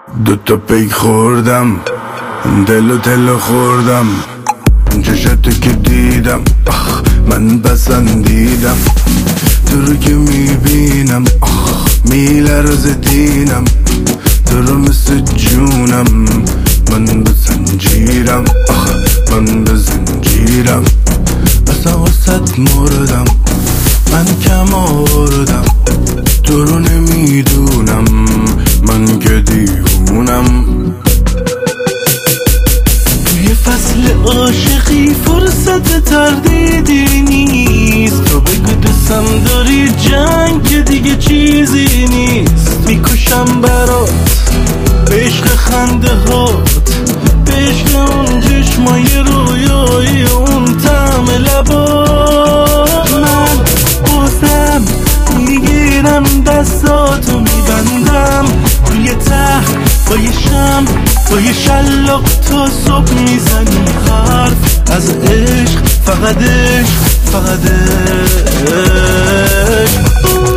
دوتا پیک خوردم، دل و دل خوردم، چشتو که دیدم من پسندیدم. تو رو که میبینم میلرزه دینم، تو رو مثل جونم، من به زنجیرم، من به زنجیرم. اصلا واسه مردم، من کم آوردم، تو رو نمیدونم، من که دیوونم. توی فصل عاشقی فرصت تردیدی نیست، تو بگو دوستم داری، جنگ که دیگه چیزی نیست. میکشم برات به عشق خنده هات، به عشق اون چشمای رویایی، اون طعم لبات. من بازم میگیرم دستاتو میبندم روی تخت با یه شم، با یه شلاق تا صبح میزنی حرف از عشق، فقط عشق، فقط عشق.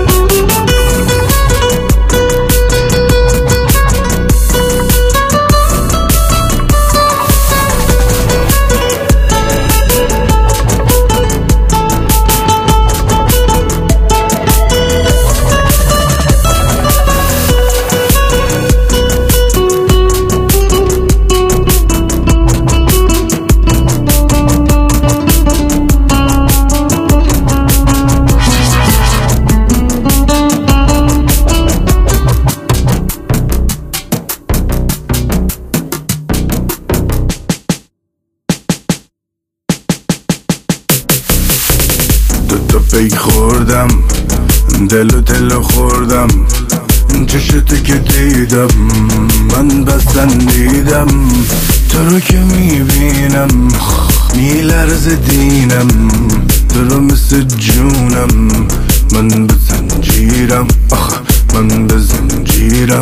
دوتا پیک خوردم، دل و دل خوردم، چشتو که دیدم من پسندیدم. تو رو که میبینم میلرزه دینم، تو رو مثل جونم، من به زنجیرم، من به زنجیرم.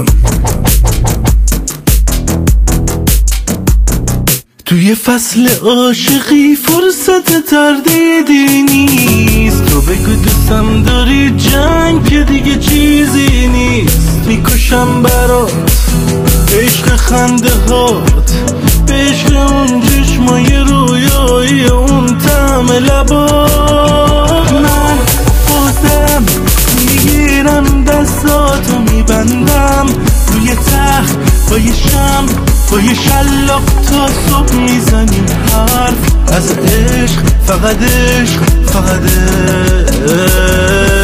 توی فصل عاشقی فرصت تردیدی نیست، تو بگو دوستم داری، جنگ که دیگه چیزی نیست. میکشم برات به عشق خنده هات، به عشق اون چشمای رویایی، اون طعم لبات. من بازم میگیرم دستاتو میبندم روی تخت با یه شم، با یه شلاق تا صبح میزنی حرف از عشق، فقط عشق، فقط عشق.